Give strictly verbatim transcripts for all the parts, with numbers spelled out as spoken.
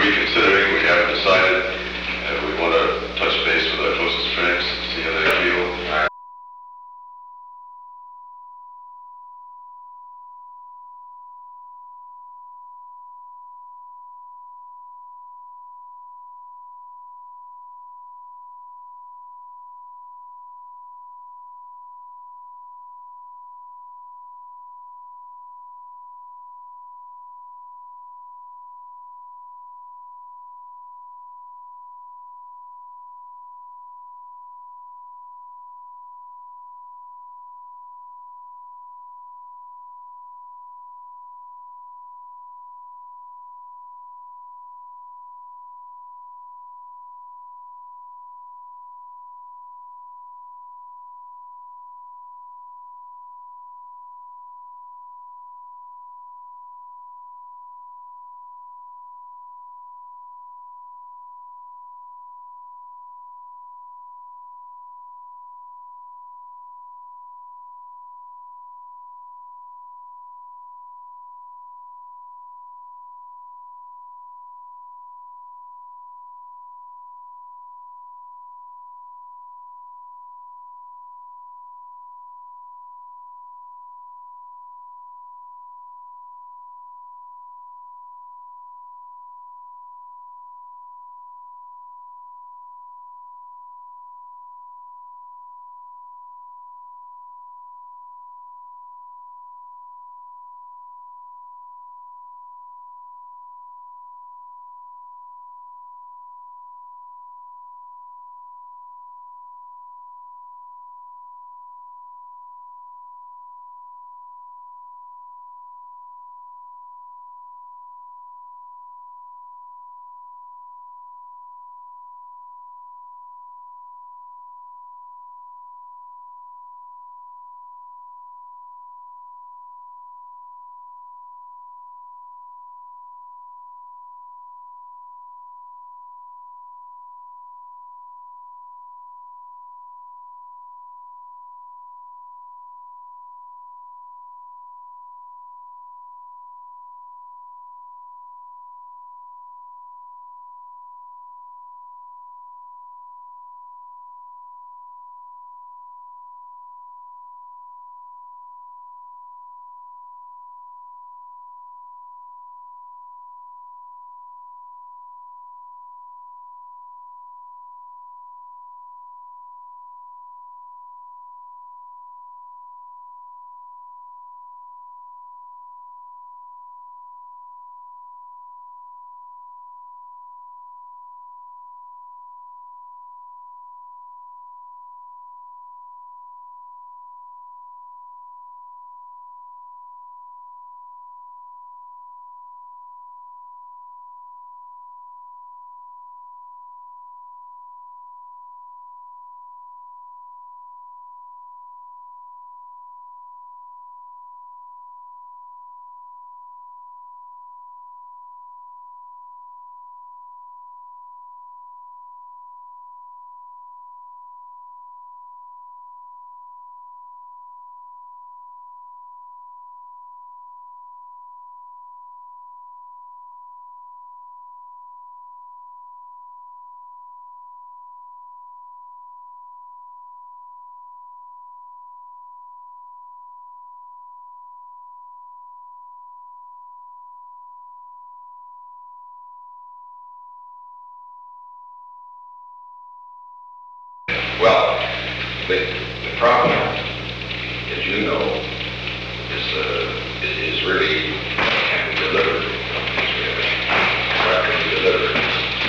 reconsidering, we haven't decided, and we want to touch base with our closest friends, see how they feel. Well, the, the problem, as you know, is uh, is really can be delivered. What can be delivered?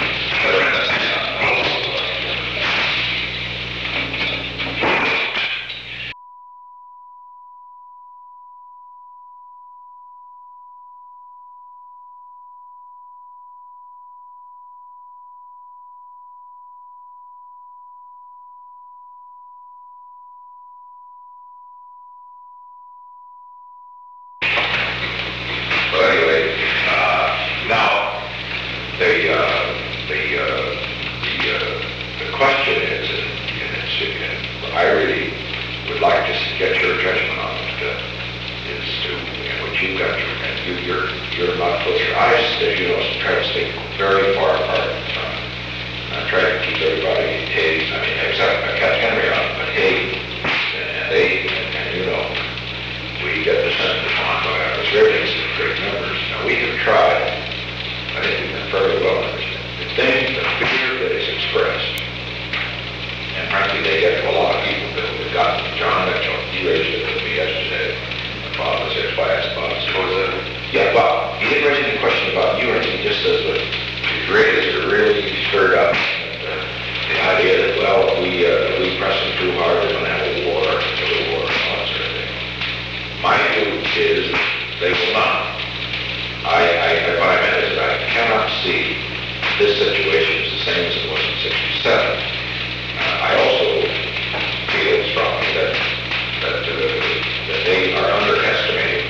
Well, anyway, uh, now the uh, the uh, the uh, the question is, and it's, and I really would like to get your judgment on it, uh, is to, and which you've got, your- and you, you're, you're not close your eyes, as you know, try to stay very far apart from it. I try to keep everybody, Hayes, I mean, except I kept Henry out, but Hayes and they, and, and you know, we get the sense of on by our observance in great numbers. Now, we have tried, I think we've been fairly well understood. The thing, the fear that is expressed, and frankly, they get to a lot of people that we've gotten. John Mitchell, he raised it with me yesterday. Bob was there, so I asked Bob. So was it? Yeah, Bob, he didn't raise any question about you or anything, he just says that his ratings are really stirred up. And, uh, the idea that, well, if we, uh, if we press them too hard, they're going to have a war, a civil war, and all that sort of thing. My view is they will not. I, I, what I meant is that I cannot see this situation as the same as it was in sixty-seven. Uh, I also feel strongly that, that, uh, that they are underestimating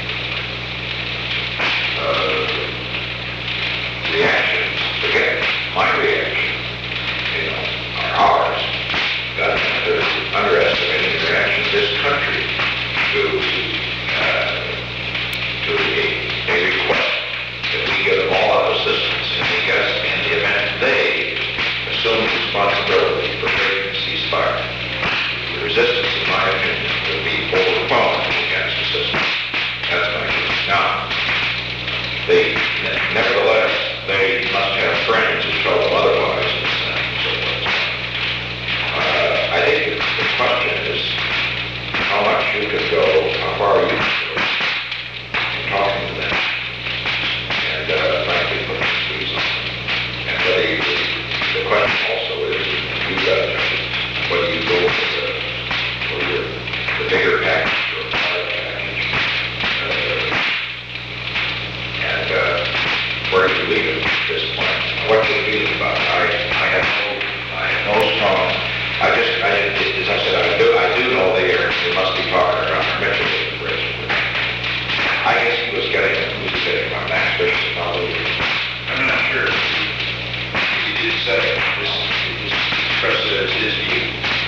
uh, reactions. Again, my reaction, you know, are ours. But they're underestimating the reaction of this country to, uh, to a, a request that we give them all our assistance in the, in the event they assume responsibility for breaking the ceasefire. The resistance, in my opinion, will be overwhelming against assistance. That's my view. Now, they, nevertheless, they must have friends who tell them otherwise and so forth. Uh, I think the, the question is how much you can go, how far you can go in talking to them, and uh, frankly, putting the squeeze on them. And whether you, the question also is, you got whether you go with the, or the, the bigger package or the smaller package, uh, and uh, where do you leave it at this point? What's your feeling about it? I, I have no, I have no strong. I just, I, as I said, I do, I do know they are. They must be talking around Mitchell with the bridge. I guess he was getting, he was getting my Max Bishop probably. I'm not sure. He did say this, this expressed it as his view.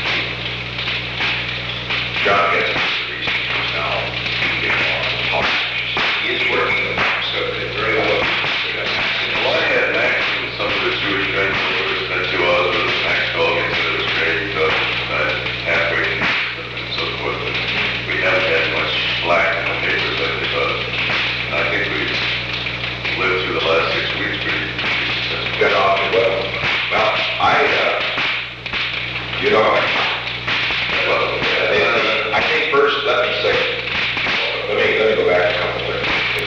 John gets the reason he's now being on the politics. He is working with them, so they're very well. Well, I had Max with some of the Jewish friends who were sent to us with Max Goldman, so it was great, uh, uh, halfway and so forth. And we haven't had much slack in the papers lately, but I think we've lived through the last six weeks pretty successfully. Got off well. Well, I, uh, you know, well, uh, I think first, let me say, let me, let me go back a couple things.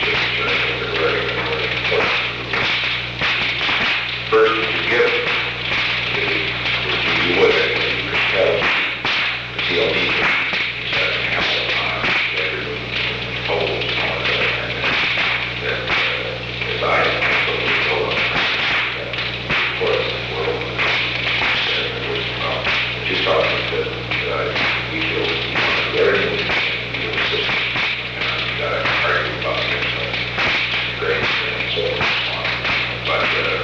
First, if you give, if you, if you would, if you could tell the C L D, he said, half the time, every polls and all that, and that, uh, as I, absolutely told them, for the world, and it was, well, just talking that, that I, we feel, very, you know, system, and we got to argue about things like great and so on, but, uh,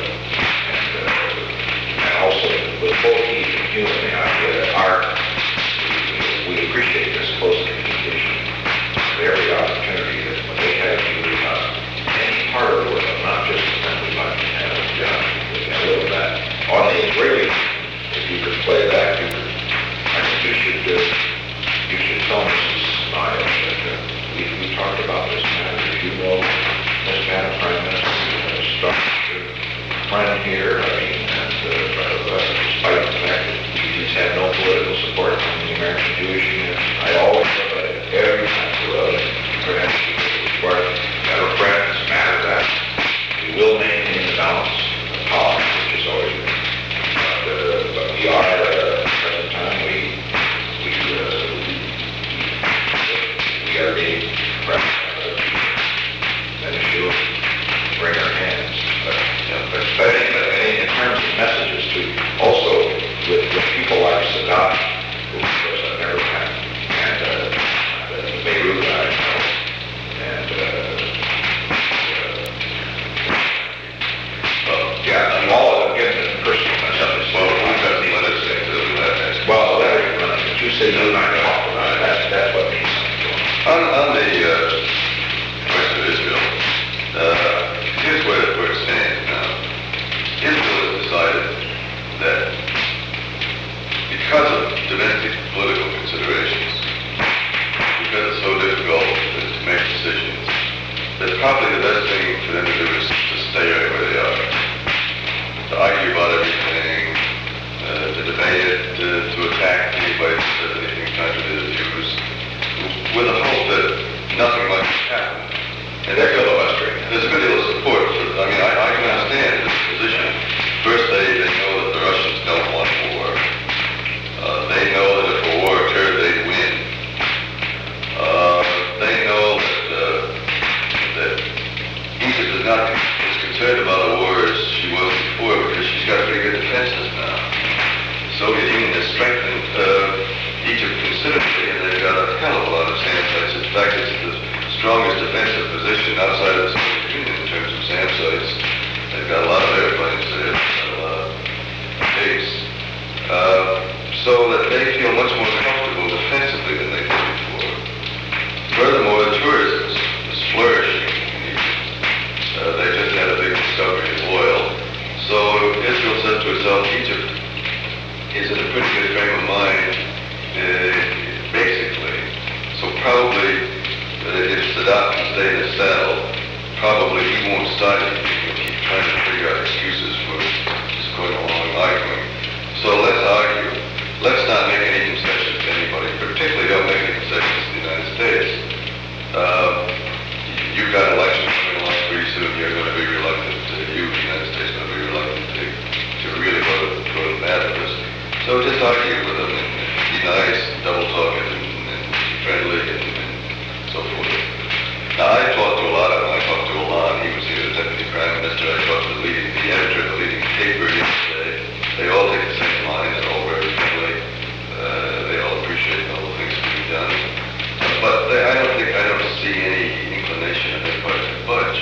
also with both Heath and Hume, the idea that our, we, we appreciate this close communication of every opportunity that when they have you about any part of the world, not just the thing we like to have with John, we can live with that. On the Israeli, if you could play that, you could, I think you should, uh, you should tell Missus Miles that uh, we, we talked about this matter. If you know Miz Madam Prime Minister, you have a strong friend here, I mean, and uh, uh, despite the fact that he's had no political support from the American Jewish Union, I always thought that every time we wrote it, perhaps we were better friends, matter that we will maintain the balance of power, which is always been. But, uh, but we are, uh, at the present time, we, we, uh, we are being pressed uh, an issue, bring our hands. But, yeah, but, but, but in terms of messages to also with, with people like Sadat, who of course I've never met, and uh, the Beirut guy, you know, and uh, uh, well, yeah, and all of them getting the personal messages. Well, we've got the letter saying that we let that. Well, the letter you're running, but you say you and I talk about it, that's, that's what means something to them. On, on the, uh, question to itself, Egypt is in a pretty good frame of mind, uh, basically. So probably, uh, if Sadat can stay in his saddle, probably he won't start it. He'll keep trying to figure out excuses for just going along arguing. So let's argue. Let's not make any concessions to anybody, particularly don't make any concessions to the United States. Uh, you've got elections coming along pretty soon. You're going to be reluctant to, you, the United States, are going to be reluctant to, to really go to, go to bat with us. So just argue with them and, and be nice, and double talk it, and, and be friendly, and, and so forth. Now, I talked to a lot of them. I talked to Alon. He was here, the Deputy Prime Minister. I talked to the leading, the editor of the leading paper yesterday. They all take the same line. They're all very friendly. Uh, they all appreciate all the things being done. But they, I don't think, I don't see any inclination on their part to budge.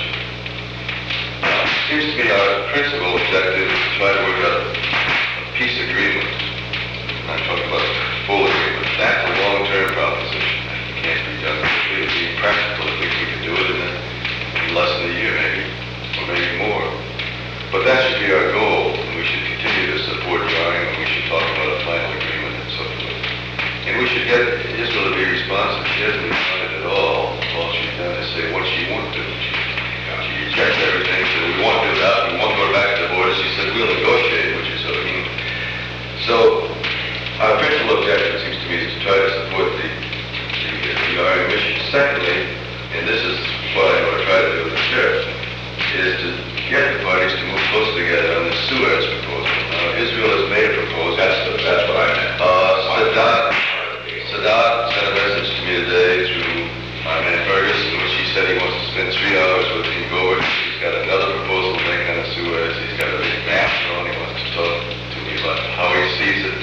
Now, it seems to me our principal objective is to try to work out a peace agreement. I'm talking about a full agreement. That's a long-term proposition. It can't be done quickly. It'd be impractical. I think we could do it in, a, in less than a year, maybe, or maybe more. But that should be our goal, and we should continue to support trying, and we should talk about a final agreement and so forth. And we should get Israel to be responsive. She hasn't responded at all. All she's done is say what she won't do. She, she rejects everything, said we won't do that, we won't go back to the border. She said we'll negotiate, which is so mean. So our principal objective seems to me is to try to support the, the, the R N mission. Secondly, and this is what I'm going to try to do with the trip, is to get the parties to move closer together on the Suez proposal. Now, Israel has made a proposal. That's, the, that's what I meant. Uh, Sadat, Sadat sent a message to me today through my man Fergus, in which he said he wants to spend three hours with King Gobert. He's got another proposal to make on the Suez. He's got a big map drawn. He wants to talk to me about how he sees it.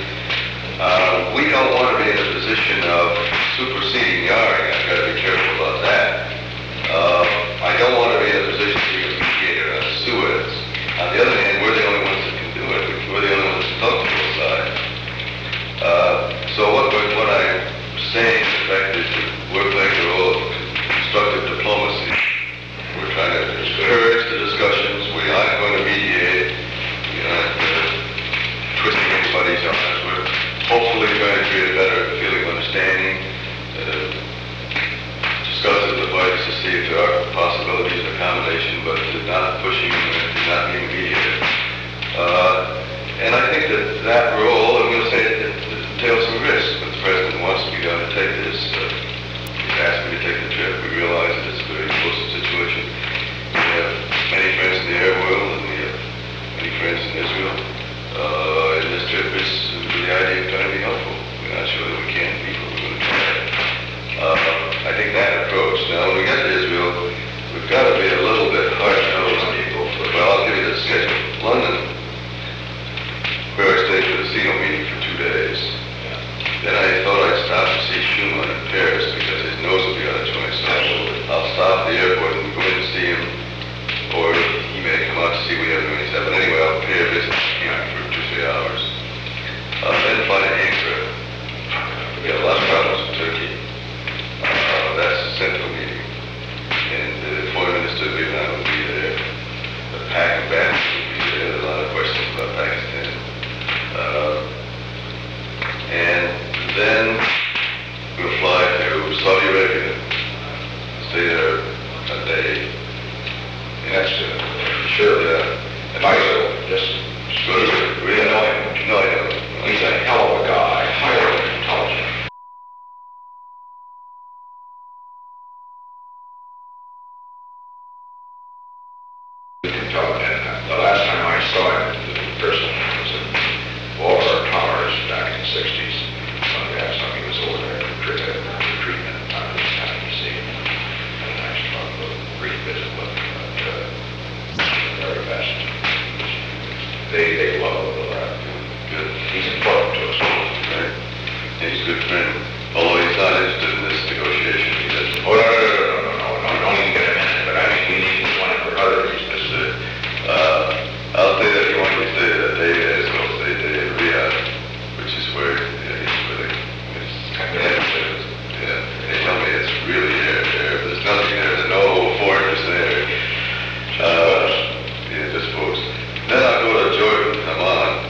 Uh, we don't want to be in a position of superseding Yaring. I've got to be careful about that. Uh, I don't want to be in a position to be a mediator on Suez. On the other hand, we're the only ones that can do it. We're the only ones that talk to both sides. Uh, so what, what I'm saying, in fact, is that we're playing the role of constructive diplomacy. We're trying to encourage the discussions. We aren't going to mediate. We're not uh, twisting anybody's arms. We're hopefully trying to create a better feeling of understanding. Uh, discuss it with the parties to see if there are possibilities of accommodation, but not pushing and not being mediated. Uh, and I think that that role, I'm going to say, it, it entails some risk, but the President wants me to undertake this. Uh, he's asked me to take the trip. We realize that it's a very explosive situation. We have many friends in the Arab world, and we have many friends in Israel. Uh, and this trip is with the idea of trying to be helpful. We're not sure that we can be, but we're going to try. Uh, I think that approach. Now, when we get to Israel, we've got to be a little bit hard-nosed. Well, I'll give you the schedule. London, where I stayed for the C E O meeting for two days. Then I thought I'd stop to see Schumann in Paris because his nose will be out of joint. So I'll stop at the airport and go in to see him, or he may come out to see what he has when he's But anyway, I'll pay a visit for two, three hours. Uh, then fly to Ankara. We got a lot of problems with Turkey. Uh, that's the central meeting. And the foreign minister of Iran will be there. The Pak ambassador will be there. There are a lot of questions about Pakistan. Uh, and then we'll fly to Saudi Arabia. Stay there a day. And that's uh, sure, yeah. Faisal, just go to really know him. No, I don't. He's a hell of a guy, highly intelligent. Intelligent. The last time I saw him in person was in Walter Towers back in the sixties. Somebody asked him, he was over there for treatment. treatment. I was happy to see him. And a nice talk, a brief visit with him. But, uh, the very best. They, they love him. Good. He's important to us. Right. And he's a good friend. Although he's not interested in this negotiation. He doesn't. Oh, no, no, no, no, no, no, no. Don't even get him in it. But I mean, we need one for other reasons. Uh, I'll say that he wanted to stay a day there, so I'll stay a day in Riyadh, which is where, yeah, he's really, it's, yeah, yeah, they tell me it's really there, there, there's nothing there, there's no foreigners there. Uh, yeah, just folks. Then I'll go to Jordan, Amman,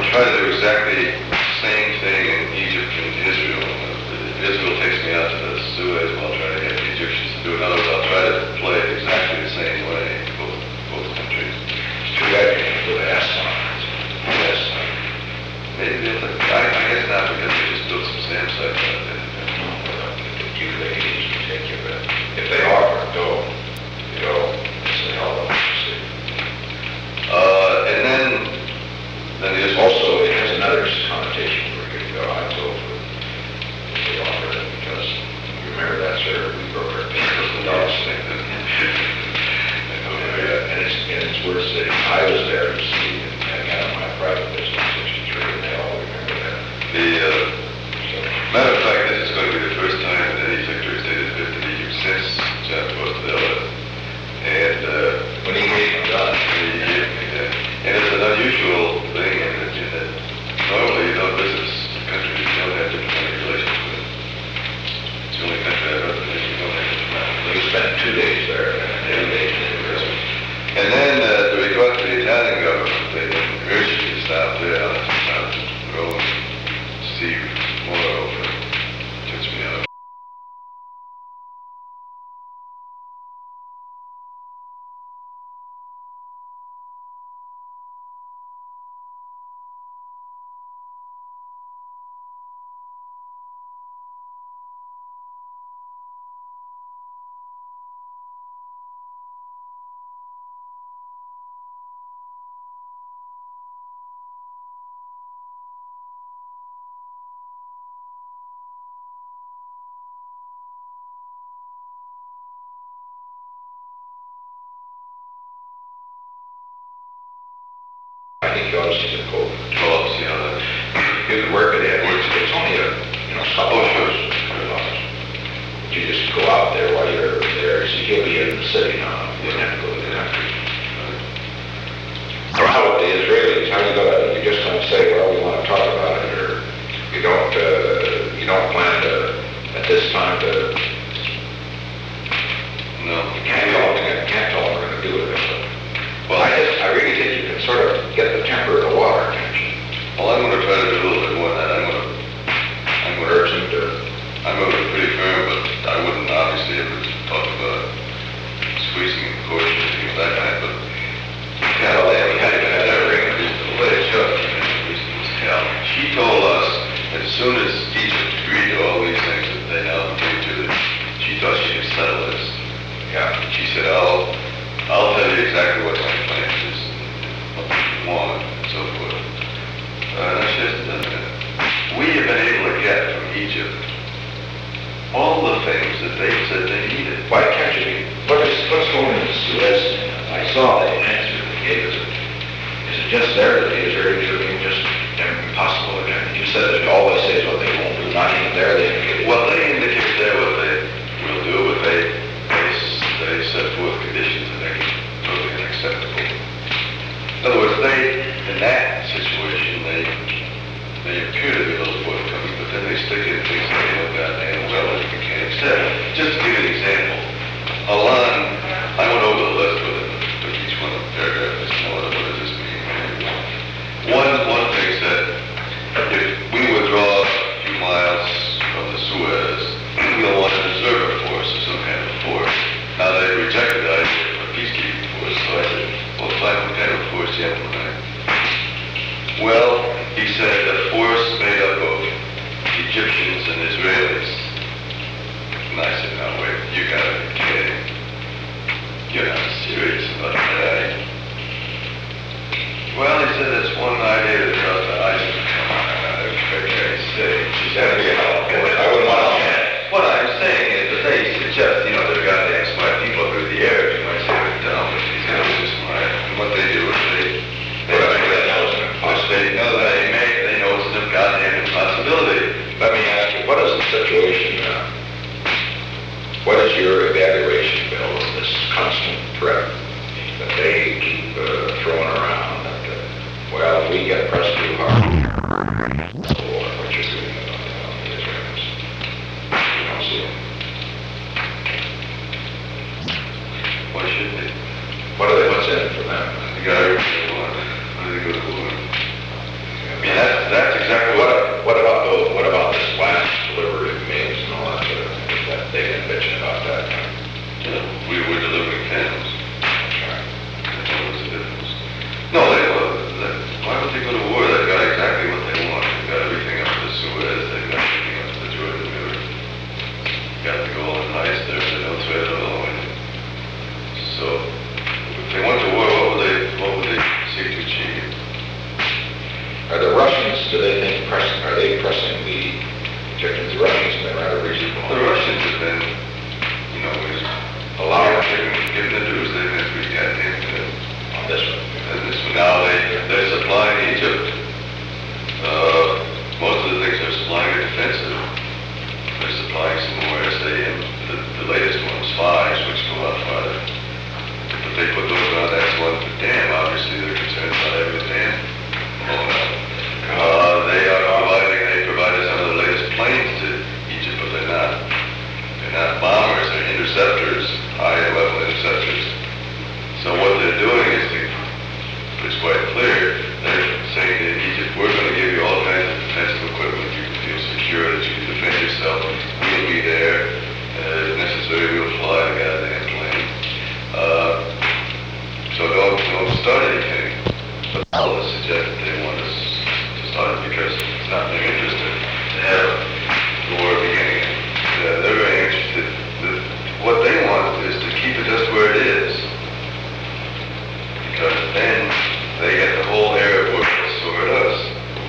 try to do exactly the same thing in Egypt and Israel. If Israel takes me out to the Suez, well, I'll try to get the Egyptians to do it. In other words, I'll try to play it exactly the same way in both, both countries. It's too bad you can't put an S on it. Yes. Maybe they'll, I, I guess not, because they just built some SAM sites out there. You they can easily take you, but if they offer, go, go, say hello. Uh, and then, then there's Also, it has another connotation where you go, I go for if they offer it, because you remember that, sir, we broke our fingers with dogs. And it's, and it's worth saying, I was there to see, and again, on my private business, sixty-three, and they all remember that. the, uh, So, matter of fact, this is going to be the first time that any Secretary of State has visited Egypt since John Postadella. And, uh, when he gave them done, the, and it's an unusual thing in that, in that normally you don't visit a country that you don't have diplomatic relations with. It's the only country I've ever been in you don't have diplomatic we relations. spent two days there, and two days in Israel. And then, uh, to report to the Italian government, they urged me to stop there, I'll have to go and see more over. Touch me up. I think you ought to see the code. Well, I'll see how that. You could work it in, it's, it's only a, you know, couple Oh, of sure. hours, hundred dollars. But you just go out there while you're there, so you'll be in the city now, you don't have to go to the country. Or how about the Israelis, how you gonna, you're just gonna say, well, we wanna talk about it, or you don't, uh, you don't plan to, at this time, to, No. you can't tell them, you can't tell them we're gonna do it. Well, I just, I really think you can sort of get the temper of the water tension. Well, I'm going to try to do a little bit more than that. I'm going to, I'm going to urge him to, I'm going to be pretty firm, but I wouldn't obviously ever talk about squeezing in court or anything of that kind, but Cal, they haven't had even had that ring, the way it's up, Cal, she told us that as soon as Egypt agreed to all these things that they now agreed to, that she thought she could settle this. Yeah. She said, I'll, I'll tell you exactly what my plan is, what you want, and so forth. Uh, no, she hasn't done that. We have been able to get from Egypt all the things that they said they needed. Why can't you, what is, what's going on in the Suez? I saw the answer they gave us. Is it just there that the Israelis are being just impossible again? You said that all they say is what they won't do, not even there they indicate. Well, they indicate there what they will do, but they, they, s- they set forth conditions that make it totally unacceptable. In other words, they, in that situation, they, they appear to be a little forthcoming, but then they stick in things like, oh, goddamn, well, we can't accept. Just to give you an example, Alan, I went over the list with him, took each one of the paragraphs, I said, what does this mean? One, one thing said, if we withdraw a few miles from the Suez, we'll want an observer force or some kind of force. Now, they rejected the idea of a peacekeeping force, so I said, well, fine, what kind of force do you have in mind? Well, he said a force made up of Egyptians and Israelis. And I said, no, wait, you gotta be kidding. You're not serious about that. Well, he said, that's one idea that brought to I said, come on, for Christ's sake. She said, I wouldn't want to. What I'm saying is that they suggest, you know, they're goddamn smart people through the air. You might say they're dumb, but these guys are smart. And what they do is they, they make that they know that they make, they know it's a goddamn impossibility. Let me ask you, what is the situation now? What is your evaluation, Bill, of this constant threat that they keep uh, throwing around? That, uh, well, if we get pressed too hard, or what you're doing about the on the Israelis. You don't see it. Why should they? What are they, what's in it for them? The guy who won. Why do they go to war? do they think pressing, are they pressing the Egyptians, the Russians have been rather reasonable? The Russians have been, you know, we Allowed given, given the dues, they've been pretty goddamn good. on this one. And this one now, they, they're supplying Egypt, uh, most of the things they're supplying are defensive. They're supplying some more S A M, the, the latest ones, spies, which go out farther. But they put those on, that's one for dam, obviously they're concerned about having a dam blown up. Uh, they are providing, they provided some of the latest planes to Egypt, but they're not, they're not bombers, they're interceptors, high-level interceptors. So what they're doing is, to, it's quite clear, they're saying to Egypt, we're going to give you all kinds of defensive equipment, you can feel secure that you can defend yourself, we'll be there, uh, if necessary, we'll fly the goddamn plane. Uh, so don't, don't start anything. But all of us suggest that they want us to start it because it's not in their interest to have the war beginning. Uh, they're very interested. The, what they want is to keep it just where it is. Because then they get the whole Arab world sort us.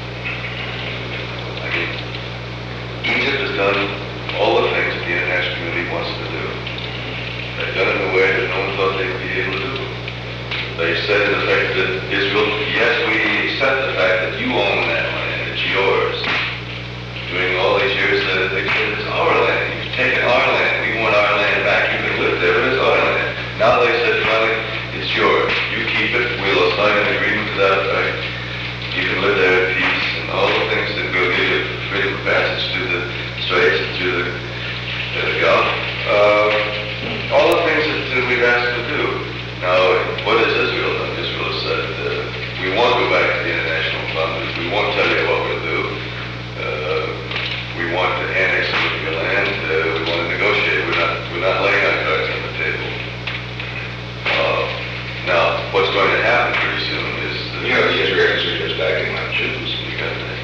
I mean, Egypt has done all the things that the international community wants to do. They've done it in a way that no one thought they'd be able to do. They said in effect that Israel, yes, we accept the fact that you own that land, it's yours. During all these years, uh, they said it's our land. You've taken our land. We want our land back. You can live there, but it's our land. Now they said finally, it's yours. You keep it. We'll sign an agreement to that effect. You can live there in peace, and all the things that will give you freedom of passage through the straits and through the, uh, the Gulf. Uh, all the things that uh, we've asked them to do. Now, what has Israel done? Israel has said, uh, we won't go back to the international fund. We won't tell you what we'll do. Uh, we want to annex some of your land. Uh, we want to negotiate. We're not, we're not laying our cards on the table. Uh, now, what's going to happen pretty soon is... Uh, You know, the Israelis are just acting like Jews. You got that.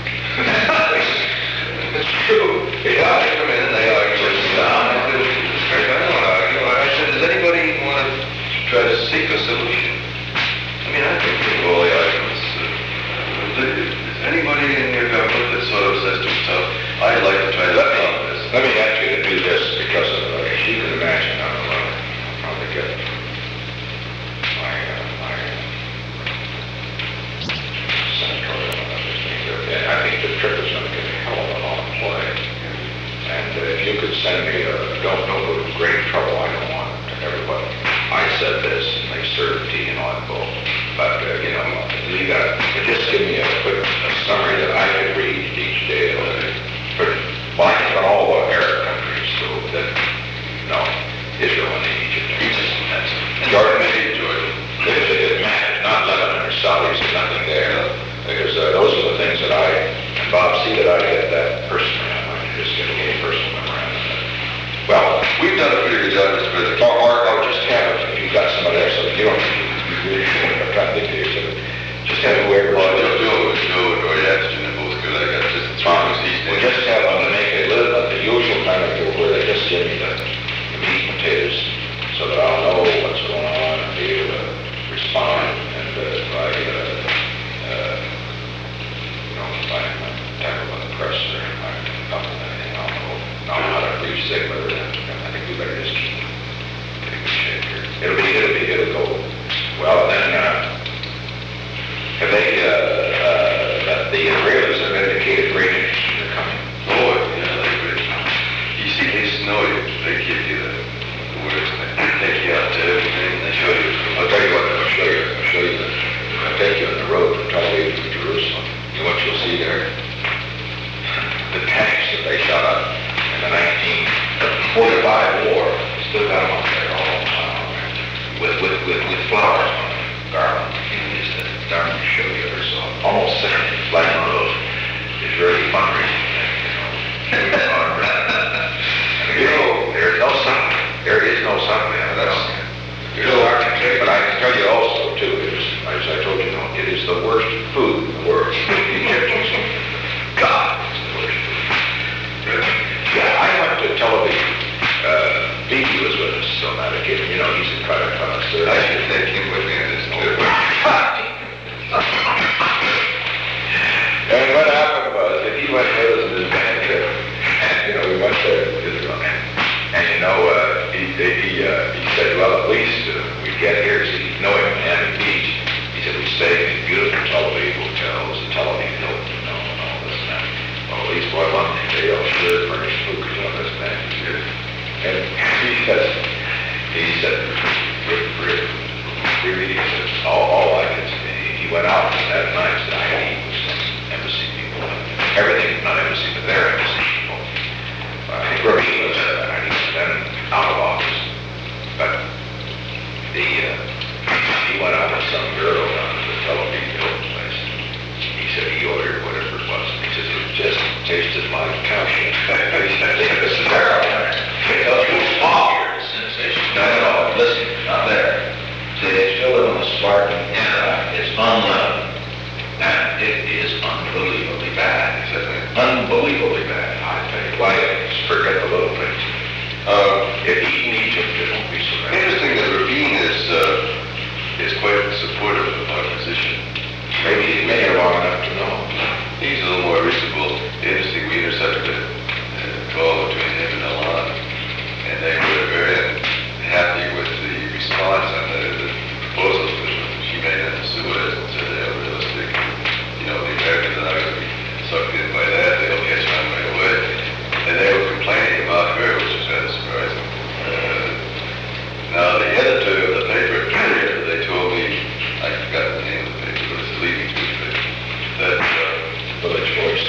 It's true. Yeah, they come in and they argue. I don't argue. I said, does anybody want to try to seek a solution? I mean, I think we all the arguments. Uh, is anybody in your government that sort of says to himself, I'd like to try to Let me, solve this? let me ask you to do this because of, uh, as you can imagine, I'm uh, probably get my, uh, my senatorial and other things. And I think the trip is going to get a hell of a lot of play. And uh, if you could send me, a, don't, don't go to great trouble, I don't want to everybody. I said this, and they served tea and oil bowl. But, uh, you know, you got, just give me a quick a summary that I could read each day. For, well, I think on all the Arab countries, so that, no, Israel and Egypt. And Jordan, maybe Jordan. It, it matters, not Lebanon or Saudis, there's nothing there. Because uh, those are the things that I, and Bob, see that I get that personally. I might just get a little personal memorandum. Well, We've done a pretty good job, Mister President. or, or, or just have, if you've got somebody there, so you don't, you really, I'm trying to think here, so just have whoever. Well, Joe, Joe, Joe and Roy Atchison are both good. I got just three of these Well, days. just have them to make it live at the usual kind of deal where they just give me the, the meat and potatoes so that I'll know what's going on and be able to respond. And uh, if I, uh, uh, you know, if I am tackled by the press or if I'm up with anything, I'll know, I'll know how to reach Sigler. I think we better just keep in good shape here. It'll be, it'll be, it'll go well. Then, uh, have they, uh, uh, the Israelis have indicated great interest in their coming. Oh, yeah, they would. You see, they snow you. They give you the, the words. They take you out to everything. They show you. I'll tell you what, I'll show you, I'll show you, the, I'll take you on the road from Tel Aviv to Jerusalem. You know what you'll see there? The tanks that they shot up in the nineteen forty-five war, still got them up there all the time, with, with, with, with flowers on them, garland. You know, just a darn show you ever saw. Almost sitting flat on the road. It's very fundraising thing, you know. And you know, there's no sun, there is no sun, man. That's, you know, but I can tell you also, too, it is, as I told you, no, it is the worst food in the world. The Egyptians, God, it's the worst food. Yeah, I went to television. Uh, Beebe was with us on that occasion. You know, he's a kind of connoisseur. I should take him with me on this too. And what happened there in Israel. And, and you know, uh, he, he, uh, he said, well, at least uh, we get here, so you know him, Miami Beach. He said, we stay in beautiful Tel Aviv hotels, the Tel Aviv Hilton, you know, and all this and that. Well, at least one month, they all sure furnished food, because on this man is here. And he says, he said, Rick, Rick, really, he said, all, all I could say, he went out that night, said, I had to eat with some embassy people. Everything, not embassy, but their embassy people. Uh, Rick was, uh, I think, then out of office. But the, uh, he went out with some girl down to the Tel Aviv Hilton place. He said he ordered whatever it was. He said it just tasted like cow shit. He said, this is terrible. It was small here, the sensation. No, no, no, listen, not there. See, they still live on the Spartan era. It's unleavened. And it is unbelievably bad. Exactly. Unbelievably bad. I tell you, why, forget the little things. Uh, If eaten Egypt, it won't be so bad. Interesting that Rabin is, uh, is quite supportive of our position. Maybe he may have long enough to know. He's a little more reasonable. Interesting, we intercepted a a call between him and Alon, and they were very happy with the response and the, the proposals that she made in the Suez, and said they are realistic. You know, the Americans are not going to be sucked in by that. They'll catch on right away. And they were complaining about her, which was rather surprising. Uh, now, the editor of the paper, they told me, I forgot the name of the paper, but it's a leading newspaper, that uh, Village Voice.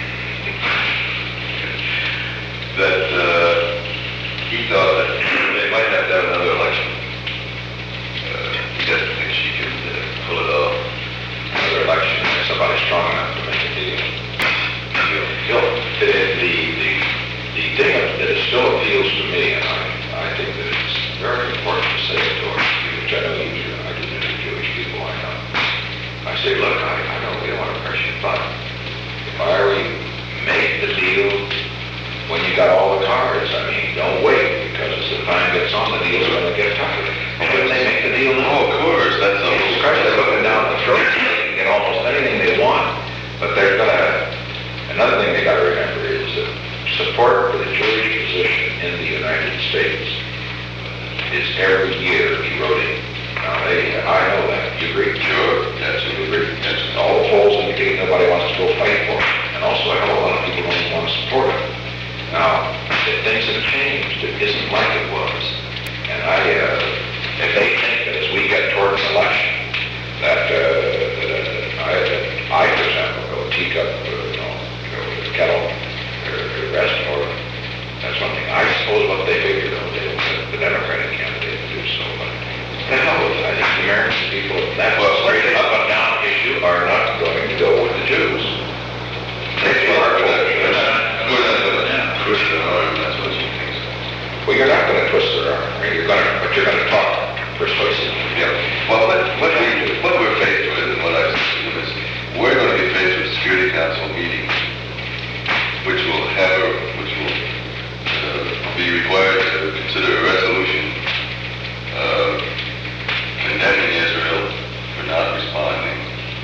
that uh, he thought that they might have to have another election. Uh, he doesn't think she can uh, pull it off. Another election, and somebody strong enough to make a deal. Deal. Deal. The, the, the, the thing that it still appeals to me, and I, I think that it's very important to say it to our which I know you do, I do to the Jewish people I know. I say, look, I, I know we don't want to press you, but if I were you, make the deal when you got all the cards. I mean, don't wait, because as the time gets on, the deal's going to get tougher. And when they make the deal now, Oh, of course, that's a Jesus Christ, they're looking down the throat. They can get almost anything they want, but they're going to, another thing they got to remember is that support for the Jewish position in the United States is every year eroding. Now, they, I know that. You agree? Sure, You absolutely. agree? All the polls indicate nobody wants to go fight for it. And also, I know a lot of people don't want to support it. Now, if things have changed, it isn't like it was. And I, uh, if they think that as we get toward an election, that, uh, that uh, I, that I, for example, go teacup, uh, you know, go with the kettle, or the rest, or that's one thing. I suppose what they figure, though, they will let the Democratic candidate to do so. But the hell with it. I think the American people, that was straight up and down issue, are not going to go with the Jews. They Well, are we're not- going we're to not- we're not gonna twist their arm, that's what she thinks. Well, you're not going to twist their arm, right? You're going to, but you're going to talk persuasively. Yeah, well, what, what we, what we're faced with, and what I've said to them is, we're going to be faced with Security Council meetings, which will have, a which will uh, be required to consider a resolution uh, condemning Israel for not responding,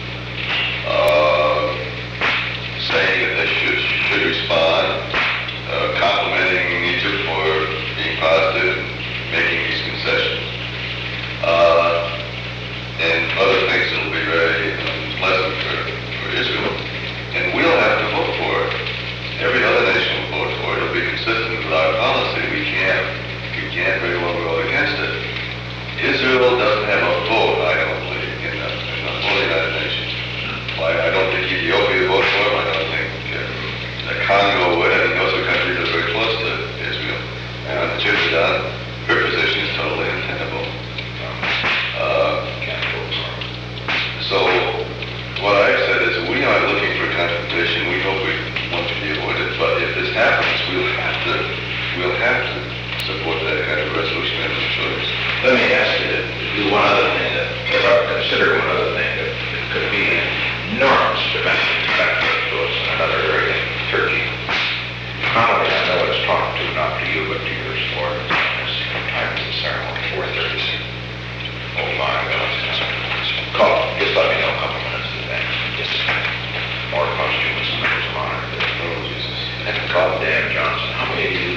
uh, saying that they should, should respond, uh, complimenting Egypt for being positive and making these concessions. Uh, and other things that will be very unpleasant for, for Israel. And we'll have to vote for it. Every other nation will vote for it. It'll be consistent with our policy. We can't, we can't very well go against it. Israel doesn't have a vote, I don't believe, in the, in the whole United Nations. Why, I don't think Ethiopia would vote for it. I don't think uh, the Congo would. I think those are countries that are very close to Israel. And on the Jordan, her position is totally untenable. Uh, so, what I've said is we aren't looking for confrontation. We hope we want to be avoided. But if this happens, we'll have to, we'll have to support that kind of resolution as a choice. Let me ask you to do one other thing, that, or consider one other thing that, that could be an enormous domestic benefit to us in another area, Turkey. Not only I know it's talked to, not to you, but to your supporters. What time is the ceremony? four thirty. Oh my God. Call, just let me know a couple minutes in advance. Just more posthumous members of honor. Oh, Jesus. And call Dan Johnson. How many of you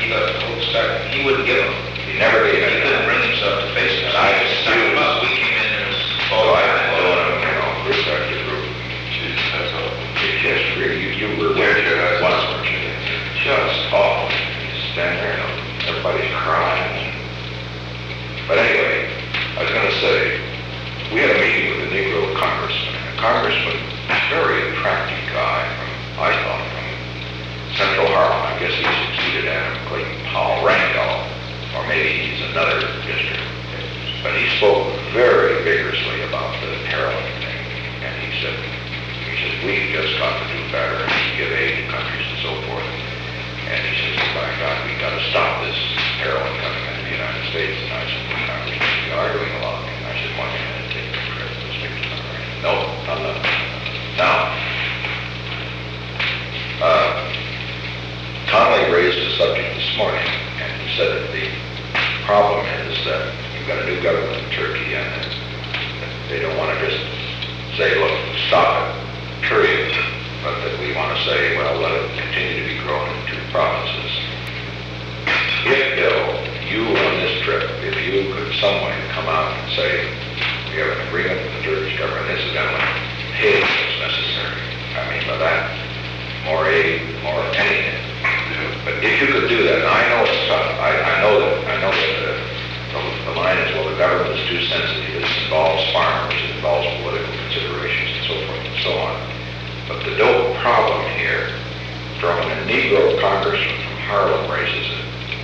he got the whole start, he wouldn't give them. He never gave He any. couldn't bring himself to face us. And I He just signed him up. We came in and it was all So I right. was doing them, you know, group after group. Jesus, that's all. Yes, really, you, you were Yeah, there, yeah, I- once, weren't you? Just awful. You stand there, you know, everybody's crying. But anyway, I was gonna say, we had a meeting with the Negro congressman. A congressman, very attractive guy from, I thought, from Central Harlem. I guess he succeeded Adam Clayton Powell Randolph, or maybe he's another district. But he spoke very vigorously about the heroin thing. And he said, he says, we've just got to do better and give aid to countries and so forth. And he says, by God, we got to stop this heroin coming into the United States. And I said, well, Congressman, we are doing a lot. And I said, why can't I take a trip to the State Department? No, not enough. Now, uh, Connolly raised the subject this morning, and he said that the problem is that you've got a new government in Turkey, and that they don't want to just say, look, stop it, period, but that we want to say, well, let it continue to be grown in two provinces. If, Bill, you on this trip, if you could some way come out and say, we have an agreement with the Turkish government, incidentally, aid is necessary. I mean, by that, more aid, more anything. But if you could do that, and I know it's tough, I, I know that, I know that uh, the, the line is, well, the government is too sensitive, this involves farmers, it involves political considerations and so forth and so on. But the dope problem here, from a Negro congressman from Harlem raises it,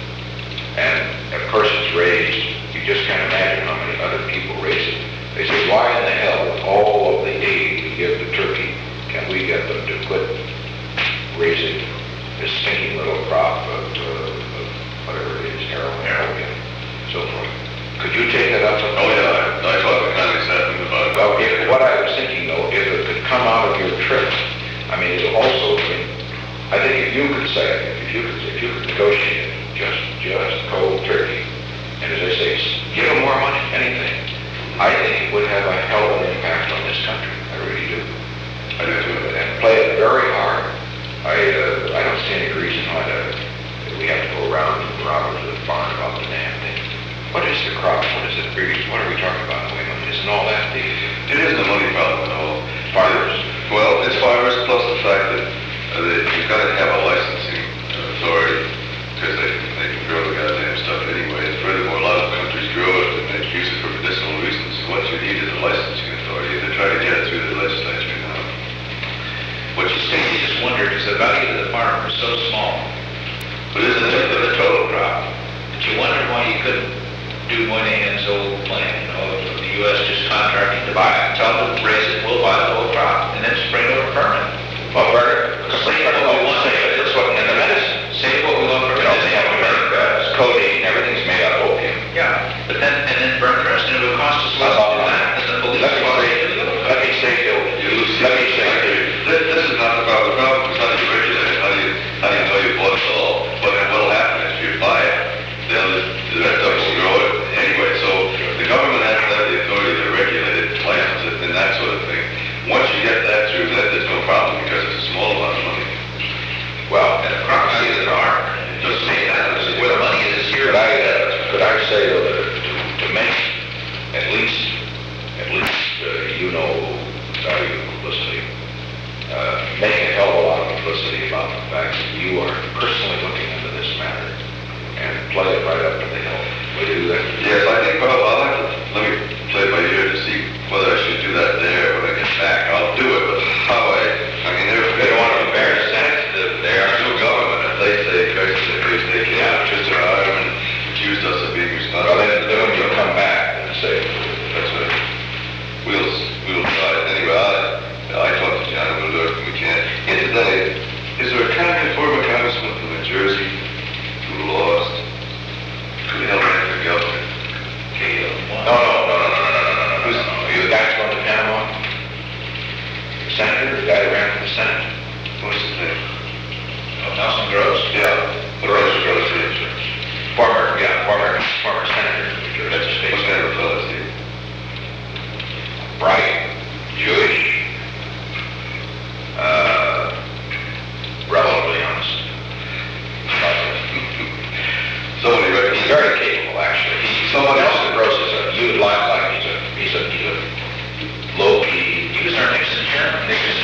and of course it's raised, you just can't imagine how many other people raise it. They say, why in the hell, with all of the aid we give to Turkey, can we get them to quit raising this stinking little crop of, uh, of whatever it is, heroin, heroin, so forth. Could you take that up? Oh, yeah, I, I talked to Connie Sappin about it. Well, if, what I was thinking though, if it could come out of your trip, I mean, it'll also, I mean, I think if you could say, if you could, if you could negotiate just, just cold turkey, and as I say, give them more money, anything, I think it would have a hell of an impact on this country. I really do. I do too. And play it very hard. I, uh, I don't see any reason why to, we have to go around and around to the farm about the damn thing. What is the crop? What is it really? What are we talking about? Wait a minute, isn't all that the... It isn't a money problem at all. Farmers. Well, it's farmers plus the fact that, uh, that you've got to have a licensing authority because they, they can grow the goddamn stuff anyway. And furthermore, a lot of countries grow it and they use it for medicinal reasons. So what you need is a licensing authority. They're trying to get it through the legislature now. What you say, you just wonder, because the value to the farmer is so small. But isn't it For the total crop. But you wonder why you couldn't do Moynihan's old plan, you know, of the U S just contracting to buy it. Tell them to raise it, we'll buy the whole crop, and then spray it over permanent. Well, Bernard, Say what we want, that's what, in the medicine, say what we want for you know, they have to make medicine. uh, codeine, everything's made out of opium. Yeah, but then, and then burn the rest, and it would cost us less to do that, than the police. Let me say, let me say, Bill, let me say, This, this is not the problem. The problem is how do you regulate it? How do you, how do you know you bought it all? But then what'll happen is if you buy it, they'll, the rest of us will grow it anyway. So the government has to have the authority to regulate it, license it, and that sort of thing. Once you get that through, then there's no problem because it's a small amount of money. well, And the crop value of the farmer, just say that, where the money is here. could I, uh, could I say though that to, to make, at least, at least, uh, you know, value of publicity, uh, make a hell of a lot of publicity about the fact that you are personally looking into this matter and play it right up to the hill. Will you do that? Yes, I think, well, I'll have to, let me play it by ear to see whether I should do that there when I get back. I'll do it, but how I, I mean, they're, they don't want to be very sensitive. They are still government. If they say, Christ, they say, they can't twist their arm and accuse us of being responsible. Well, then, then when you come back and say, That's right. We'll, we'll try it. Anyway, I, I talked to John, we'll do everything we can. Incidentally, is there a con- former congressman from New Jersey who lost? Could help me for governor? Okay, uh,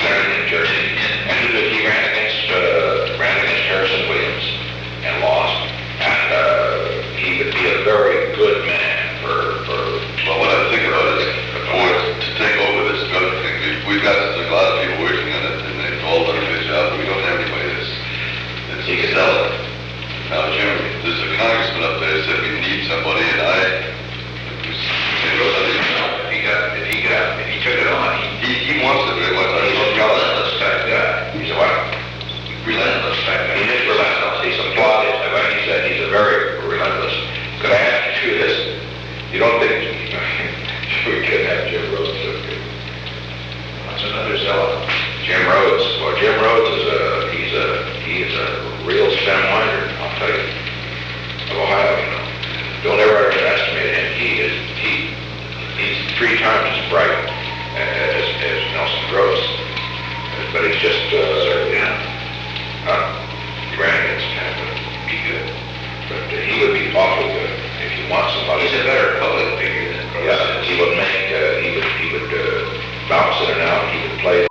ran in Jersey. And he, was- he ran against, uh, ran against Harrison Williams and lost. And, uh, he would be a very good man for, for. Well, what I think about is, for, to take over this drug thing, we- we've got a lot of people working on it, and they've all done a good job, but we don't have anybody that's, that's He can sell it. Now, Jim, there's a congressman up there that said we need somebody, and I, If he got, if he got, if he took it on, he, he, he wants it very much. I he's a don't know. relentless type guy. He's a what? Relentless type guy. He is relentless. He's a plot. Like he said, he's a very relentless. Could I ask you this? You don't think we could have Jim Rhodes? That's another zealot. Jim Rhodes. Well, Jim Rhodes is a he's a he is a real stem winder. I'll tell you. Of Ohio, you know. Don't ever underestimate him. He is he he's three times as bright as, as Nelson Gross. But he's just uh, Yeah. huh? He ran against him. Be good. But uh, he would be awful good if you want somebody. He's a better public figure than Gross. Yeah, he would make, uh, he would, he would uh, bounce in and out, he would play.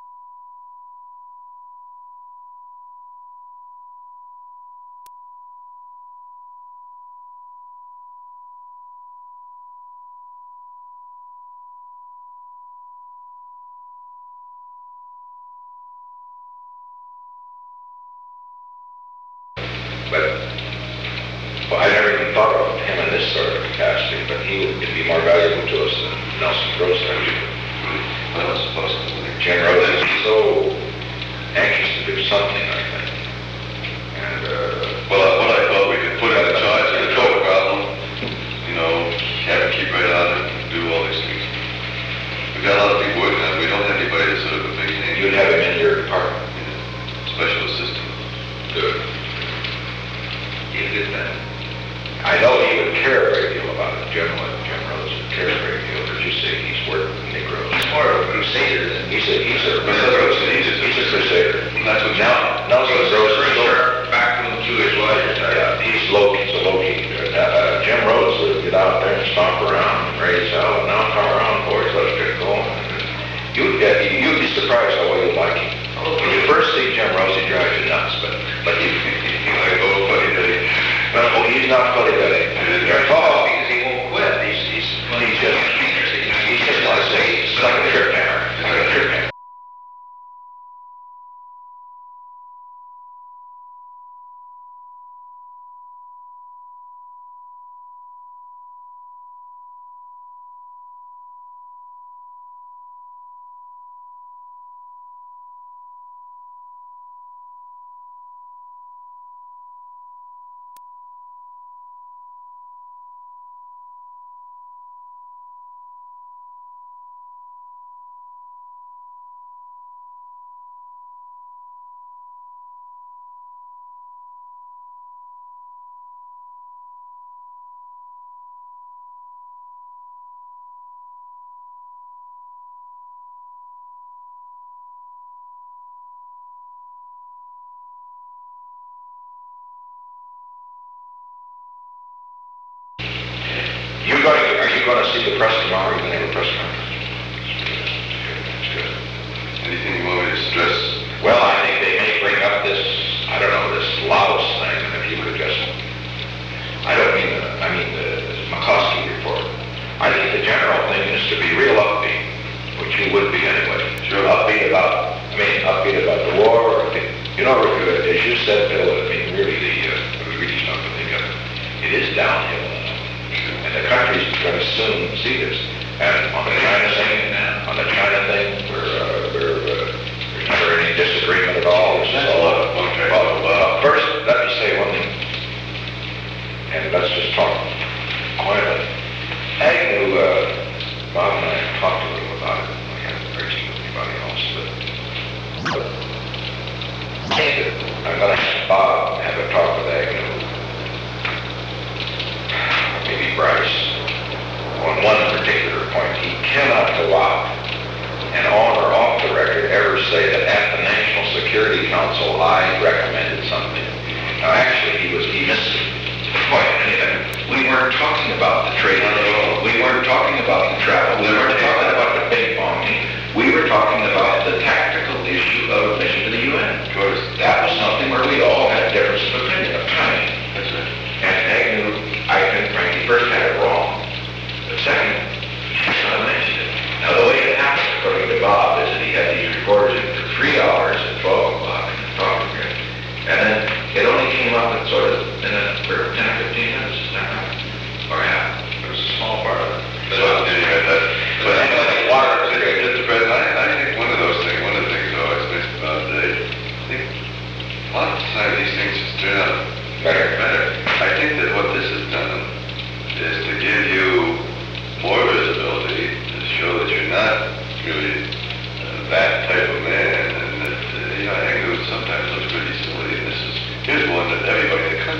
But, well, I never even thought of him in this sort of capacity, but he would be more valuable to us than Nelson Gross. I was supposed to. Jim Rhodes is so anxious to do something, I think. And, uh, Well, uh, what I thought we could put him in charge of the drug problem, you know, have him keep right on it, and do all these things. We've got a lot of people working on it, we don't have anybody that's sort of a big name. you'd have him in your department. Special assistant. Good. He's a good man. I know he would care a great deal about it. Jim would, Jim Rhodes would care a great deal, but you see, he's worked with Negroes. He's more of a crusader than. He's a, he's a, But that's what he needs, is he's a crusader. That's what Now, Nelson He's Gross a is so, sharp backroom to his lawyer type. yeah, he's low, he's a low key. Uh, uh, Jim Rhodes would get out there and stomp around and raise hell, and now come around, boys, let's get going. You'd, uh, you'd be surprised how well you like him. When you first see Jim Rhodes, he drives you nuts, but, but you, He's like, oh, buddy, buddy. no, he's not funny, buddy. Oh, because he won't quit. He's, he's, well, he's just, He's just like, he's like a trip hammer. He's like a trip hammer. You're going to, are you going to see the press tomorrow? You're going to have a press conference? That's good. Anything you want me to stress? Well, I think they may bring up this, I don't know, this Laos thing, and if you could just, I don't mean, the, I mean the McCloskey report. I think the general thing is to be real upbeat, which you would be anyway. Sure. Upbeat about, I mean, upbeat about the war. You know, as you said, Bill, I mean, really, the, uh, it was really something to think of. It is downhill. And the country's going to soon see this. And on the China thing, on the China thing, we're, uh, we're, uh, there's never any disagreement at all. It's just That's a lot of fun, well, right? well, first, let me say one thing. And let's just talk quietly. Agnew, uh, Bob and I talked a little about it. We haven't mentioned anybody else, but, but I'm going to have Bob have a talk with Agnew. Maybe Bryce, on one particular point. He cannot go out and on or off the record ever say that at the National Security Council I recommended something. Now actually he was, he missed the point. We weren't talking about the trade deal. We weren't talking about the travel. We weren't talking about the ping ponging. We were talking about the tactical issue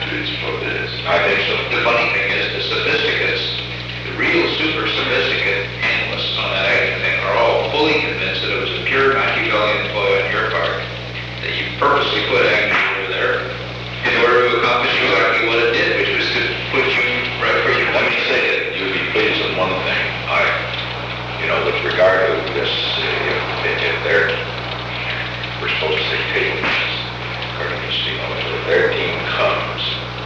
streets for this. I think so. The funny thing is, the sophisticates, the real super sophisticate analysts on that action thing are all fully convinced that it was a pure Machiavellian ploy on your part, that you purposely put Agnew over there in order to accomplish exactly what it did, which was to put you right where you Let wanted me to say that you'll be pleased with one thing. I, you know, with regard to this, uh, if, if they're, we're supposed to say table tennis, according to Steve, if their team comes,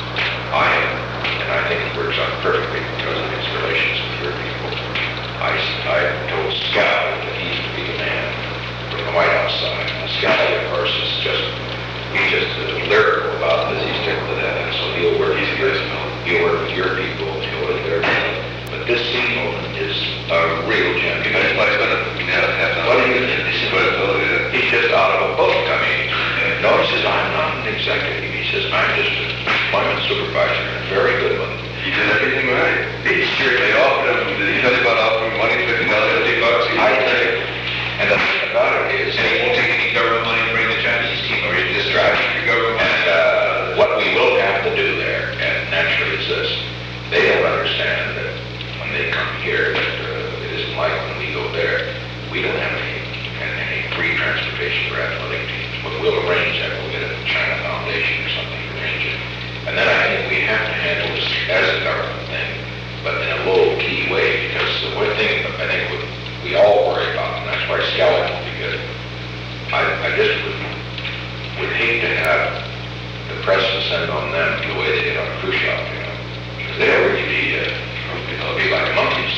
I am, and I think it works out perfectly because of his relations with your people. I, I told Scally that he's to be the man from the White House side. And Scally, of course, is just, he's just uh, lyrical about this. He's tickled to that, and so he'll work with your, he'll work with your people, and he'll work with their people. But this Seymour is a real gem. You know, it's like, it's gonna, yeah, half an hour. What do you think? This is But, oh, yeah. He's just out of a book. I mean, no, he says, I'm not an executive. He says, I'm just an employment supervisor, and a very good one. He did everything right. He's sure They offered him, did he tell you about offering money, fifty dollars, fifty bucks? He I didn't take think, it. and the thing about it is, And he won't take any government money to bring the Chinese team, or he just drives your government money. and uh, what we will have to do there, and naturally it's this, they don't understand that when they come here, that uh, it isn't like when we go there. We don't have any, any free transportation for athletic teams, but we'll arrange that. We'll get a China Foundation or something to arrange it. And then I think we have to handle this as a government thing, but in a low-key way, because the one thing I think we, we all worry about, and that's why Scally won't be good, I, I just would, would hate to have the press descend on them the way they did on Khrushchev, you know, because they'll really be, uh, they'll be like monkeys.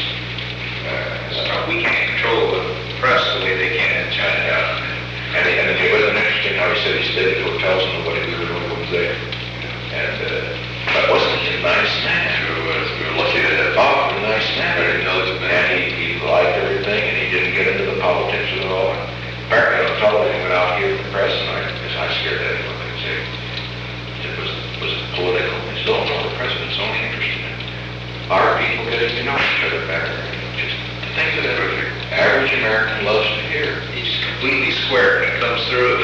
Uh, Uh, We can't control the press the way they can in China. And, and it was interesting how he said he stayed at hotels and nobody really knew what was there. And, uh, but wasn't he a nice man? Sure was. We were lucky to have him. Oh, a nice man. Very intelligent man. And he, he liked everything, and he didn't get into the politics at all. Apparently, on television, went out here in the press, and I, because I scared that anyone could say, it was, was it political? He said, oh, no, the president's only interested in our people getting to know each other better. Just to think of that. Perfect. Average American loves to hear. He's completely square when it comes through.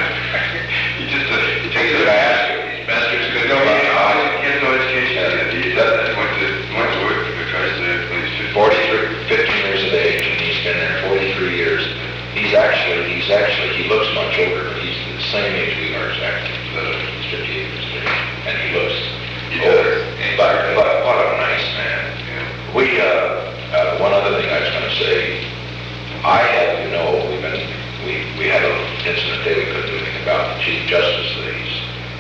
He just, uh, he He takes said, it. I asked you. These bastards could No, go he, on. he has no education yet. He doesn't, he went to, he went to work for Chrysler when he's fifteen. forty-three, fifteen years of age, and he's been there forty-three years. He's actually, he's actually, he looks much older, but he's the same age we are exactly. Uh, he's fifty-eight years of age, and he looks He older. does. But, but what a nice man. Yeah. We, uh, uh, one other thing I was gonna say, I have, you know, we've been, we, we had an incident there we couldn't do anything about. The Chief Justice, these,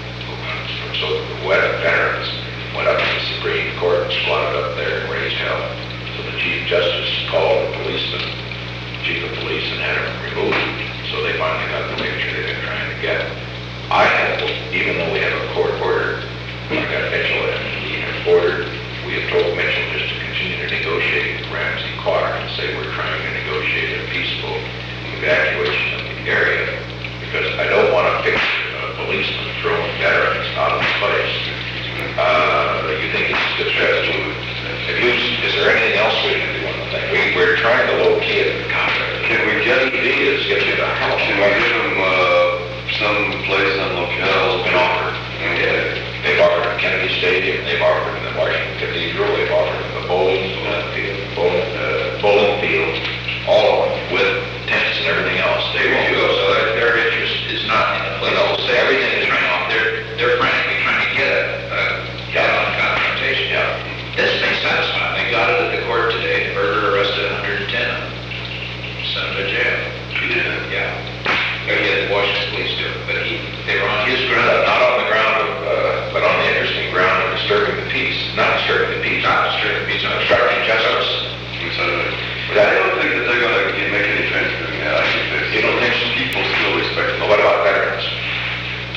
so wet veterans went up to the Supreme Court and squatted up there and raised hell. So the Chief Justice called the policeman, Chief of Police, and had him removed. So they finally got the picture they've been trying to get. I have, even though we have a court order, I got Mitchell and we have ordered, we have told Mitchell just to continue to negotiate with Ramsey Quarter and say we're trying to negotiate a peaceful evacuation of the area, because I don't want to picture a policeman throwing veterans out of the place. Uh, you think it's a good strategy? Have you, is there anything else we can do on the thing? We, we're trying to low-key it. Can we get, T V is getting the hell. can we give him, uh, some place on locale? Been offered. Yeah. They've offered at Kennedy Stadium, they've offered in the Washington Cathedral, they've offered in the bowling uh, field, bowling, uh, bowling field, all of them with tents and everything else. They There won't you go. go, so their, their interest is not in the place No, to say everything is trying, wrong. they're, they're frankly trying to get a, a, get on confrontation. Yeah. This may satisfy them. They got it at the court today. Berger arrested one hundred ten of them. Sent them to jail. He did it. Yeah. Or he had the Washington police do it, but he, they were on his Uh, ground. Not on the ground of, uh, but on the interesting ground of disturbing the peace, not disturbing the peace, Not disturbing peace, not obstructing justice. We said it. But I don't think that they're gonna get- make any transfer in that. I think that, You don't think so? people still respect Well, what about veterans?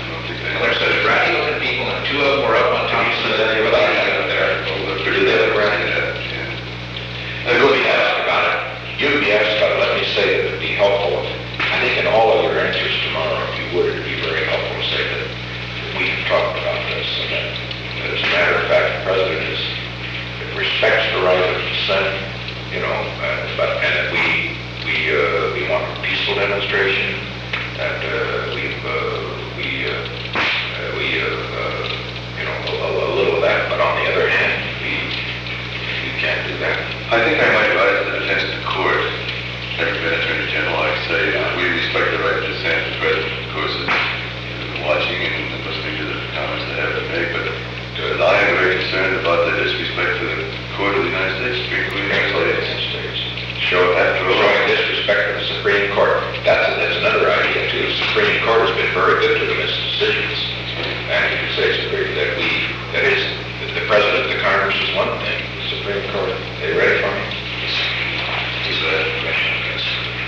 Supreme Court has been very good to them in its decisions. And you could say it's agreed that we, that is, that the President, the Congress is one thing, the Supreme Court, they ready for me? He's a commission, yes.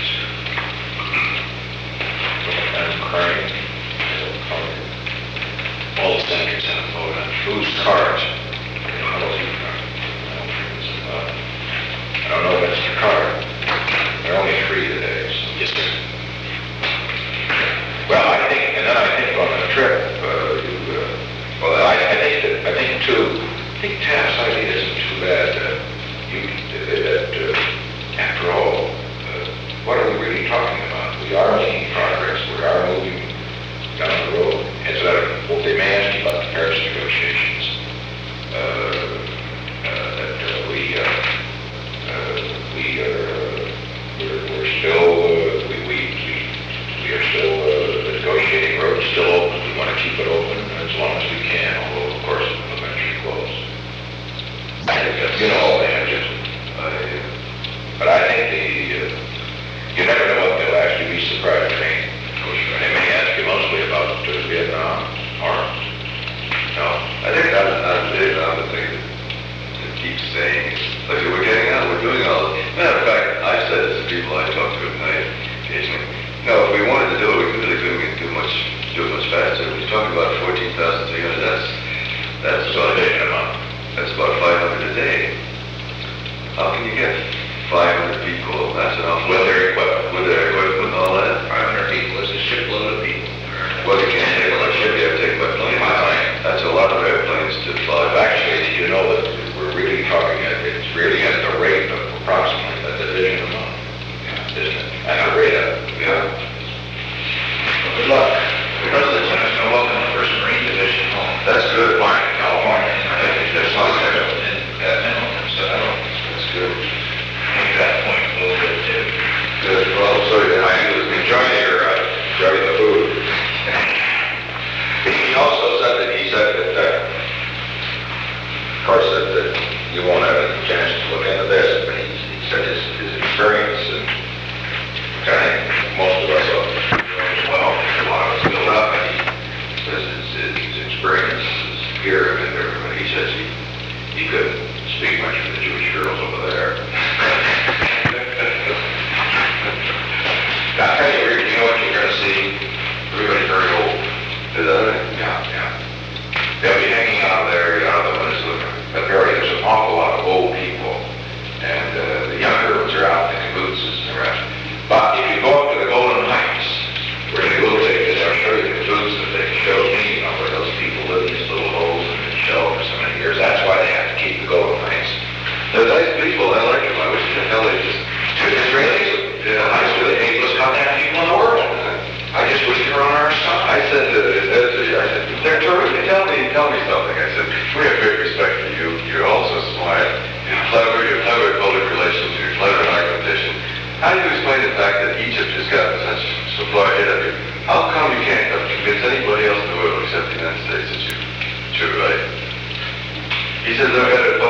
And Crane, all the senators have a vote on whose cards. I don't I don't know if it's the card. There are only three today, so. Yes, sir. Well, I think, and then I think on the trip, uh, you, uh, well, I, I think that, I think too, I think Taft's idea isn't too bad. Uh, you, that, uh, after all, uh, what are we really talking about? We are making progress. We are moving down the road. It's uh, what they may ask you about the Paris negotiations. Uh, uh, that uh, we, uh, uh, we are, uh, we're, we're still, uh, we, we, we, we are still, uh, the negotiating road is still open. We want to keep it open as long as we can, although of course it will eventually close. I think that's, you know, all they have just, uh, but I think the, uh, you never know what they'll actually be surprised. I mean, they may ask you mostly about uh, Vietnam arms. No, I think that's not Vietnam, the thing that, that keeps saying, look, we're getting out, we're doing all this. Matter of fact, I've said this to people I talk to at night occasionally. No, if we wanted to do it, we really couldn't we could do much, do it much faster. We're talking about fourteen thousand three hundred, that's, that's about a month. That's about five hundred a day. How can you get five hundred people? That's enough. With their equipment. With their equipment and all that? five hundred people is a shipload of people. Well, they can't take much ship, you have to take by plane. That's a lot of airplanes to fly. Actually, did you know that we're really talking at, it's really at the rate of approximately a division a month, isn't it? At the rate of, yeah. Good luck. The President's going to welcome the first Marine Division home. That's good. Fine, California. I think there's not there in that minimum, so I don't That's good. make that point a little bit too. Good. Well, sorry, that I enjoy your, uh, enjoy the food. He also said that, he said that, uh, of course, that, that you won't have a chance to look into this, but he, he said his, his experience, and I think most of us are, well, a lot of us build up, and he says his, his experience is here and there, but he says he, he couldn't speak much for the Jewish girls over there. I'll tell you, Rick, you know what you're going to see? Everybody's very old. Is that right? Yeah, yeah. They'll be hanging out there, you know, the ones who, but really, there's an awful lot of old people, and uh, the younger ones are out in the cabooses and the rest. But if you go up to the Golden Heights, where they will take it, I'll show you the caboose that they showed me, you know, where those people live in these little holes in the shell for so many years. That's why they have to keep the Golden Heights. They're nice people, I like them, I wish the hell they just... It's really, yeah, the Heights are the ablest contact people in the world. I just wish they were on our side. I said to Ed, I said, they're terrific. Tell me, tell me something. I said, we have great respect for you. You're also smart. You're clever. You're clever at public relations. You're clever at argumentation. How do you explain the fact that Egypt has gotten such so far ahead of you? How come you can't convince anybody else in the world except the United States that you, that you're right? He said they're ahead of